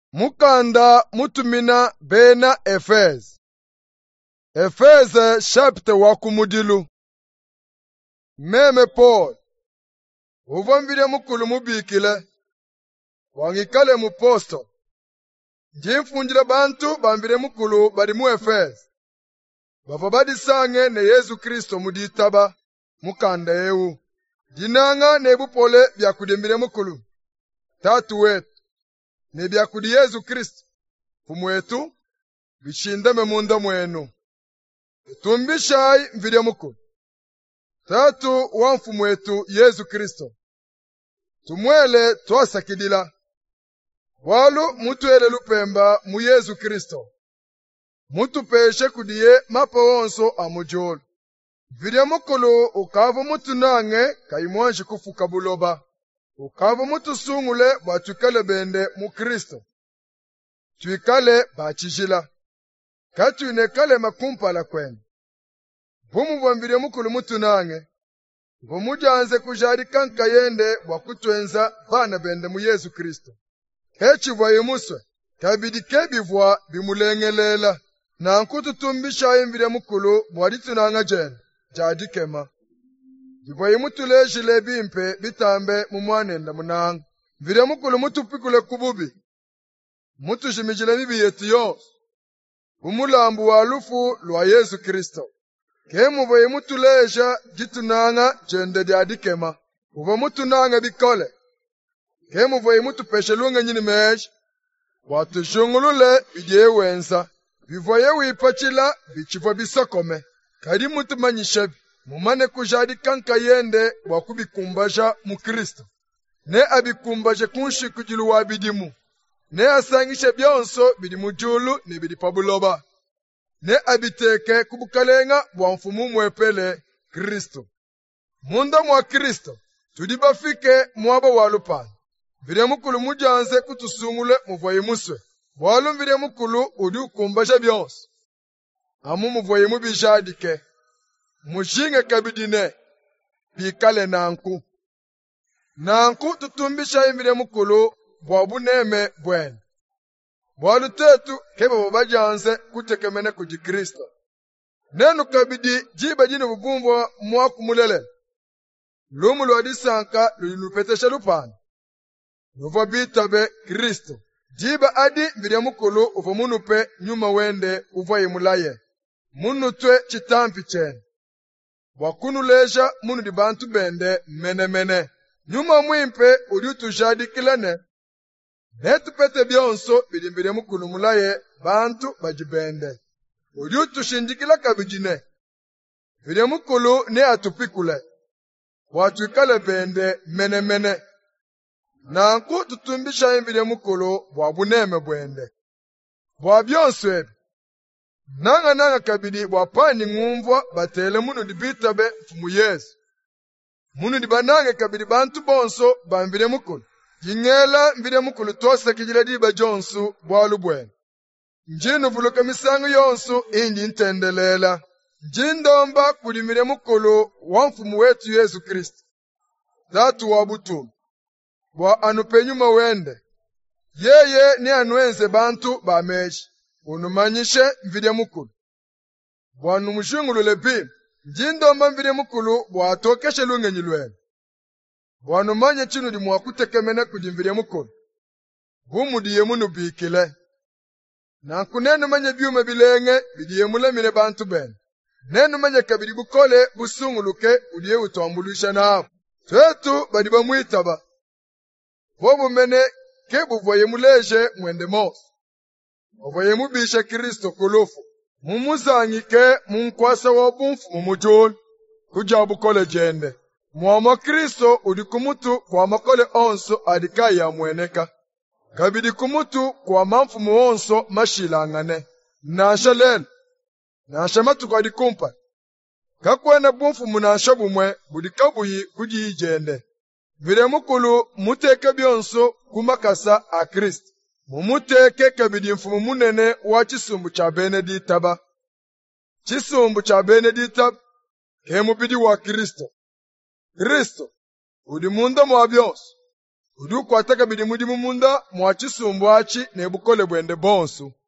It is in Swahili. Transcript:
Mukanda mutumina bena Efeze. Efeze chapter wakumudilu. Meme Paul. Uvambile mukulu mubikile. Wangikale muposto. Njimfunjile bantu bambile mukulu badi mu Efeze. Bava badisange ne Yesu Kristo muditaba mukanda ewu. Dinanga nebupole byakudembile mukulu. Tatu wetu. Ne byakudi Yesu Kristo. Fumwetu. Bishindame munda mwenu. Tumbishai mvile mukulu. Tatu wa mfumu wetu Yesu Kristo. Tumwele twasakidila. Walu mutuele lupemba mu Yesu Kristo. Mutupeshe kudiye mapa wonso amujolo. Mvile mukulu ukavu mutu nange kaimwanshi kufuka buloba. Ukavu mutu sungule batukale bende mu Kristo. Tuikale bachijila. Katu inekale makumpala kwenu. Vumu vambile mukulu mutu nange. Vumujanze kujari kanka yende wakutwenza bana bende mu Yesu Kristo. Hechi vaye muswe. Kabidi kebivwa bimulengelela. Na nkutu tumbisha imvile mukulu mwaditu nanga jene. Jadi kema. Vaye mutulejile bimpe bitambe mumwanenda munanga. Mvile mukulu mutupikule kububi. Mutu jimijile bibi yetu yonso. Umulambu wa lufu lwa Yesu Kristo. Kemu vaye mutuleja jitunanga jende diadikema. Uva mutunanga bikole. Kemu vaye mutupeshelunga nyini meji. Watu jungulule bidye wenza. Vivoye wipachila bichiva bisokome. Kadi mutu manyishebi. Mumane kujadi kanka yende wakubikumbaja mu Kristo. Ne abikumbaje kunshi kujilu wabidimu. Ne asangishe byonso bidimu julu ne bidipabuloba. Ne abiteke kubukalenga bwa mfumu mwepele Kristo. Munda mwa Kristo, tudibafike mwaba walupana. Vile mukulu mujanze kutusungule muvoye muswe. Walu vile mukulu udi ukumbasha byonso. Amu muvoye mubijadike. Mujinge kabidine. Bikale nanku. Nanku tutumbisha vile mukulu bwabu neme bwene. Walu tetu keba wabajanze kutekemene kuji Kristo. Nenu kabidi jiba jini bubumbo mwaku mulele. Lumu lwadisanka lulupetesha lupana. Nuva bitabe Kristo. Jiba adi mbire mukulu uva munupe nyuma wende uva imulaye. Munutwe chitampi chene. Wakunu leja munu di bantu bende mene mene. Nyuma mwimpe udi utujadi kilene. Netu pete byonso bidimbire mukulu mulaye bantu bajibende. Udi utushindikila kabijine. Bide mukulu ne atupikule. Watu ikale bende mene mene. Nanku tutumbisha imbide mukulu bwabuneme bwende. Bwabyonso ebi. Nanga kabidi bwapani ngumvwa batele munu dibitabe mfumu Yesu. Munu dibanange kabidi bantu bonso bambide mukulu. Jingela mbide mukulu tose kijile diba jonsu bwalu bwene. Njinu vuluka misangu yonsu indi ntendelela. Njindomba kulimire mukulu wa mfumu wetu Yesu Kristo. Tatu wabutumu. Bwa anupenyuma wende. Yeye ni anuenze bantu ba meji. Unumanyishe mvide mukulu. Bwa numushungulu lepi. Njindomba mvide mukulu bwa atokeshe lunge nyilwele. Bwa numanye chinu di mwakutekemene kujimvide mukulu. Bumu diye munu bikile. Na kunenu manye byume bilenge bidiye mulemine bantu ben. Nenu manye kabidi bukole busunguluke udiye utuambulisha nao. Twetu badiba muitaba. Bobu mene kebu voye muleje mwende mosu. Voye mubisha Kristo kulufu. Mumuzangike munkwasa wabumfu mumujulu. Kujabu kole jende. Muama Kristo udikumutu kwa makole onso adikai ya mweneka. Kabidi kumutu kwa mamfumu onso mashilangane. Nasha lelu. Nasha matuka dikumpa. Kakwene bumfumu nasha bumwe budikabuyi kuji jende. Vile mukulu muteke byonso kumakasa a Kristo. Mumuteke kabidi mfumu munene wa chisumbu cha Beneditaba. Chisumbu cha Beneditaba kemubidi wa Kristo. Kristo udi munda mwa byonso. udu kwataka bidi mudi mumunda mwachisumbu achi nebukole bwende bonso.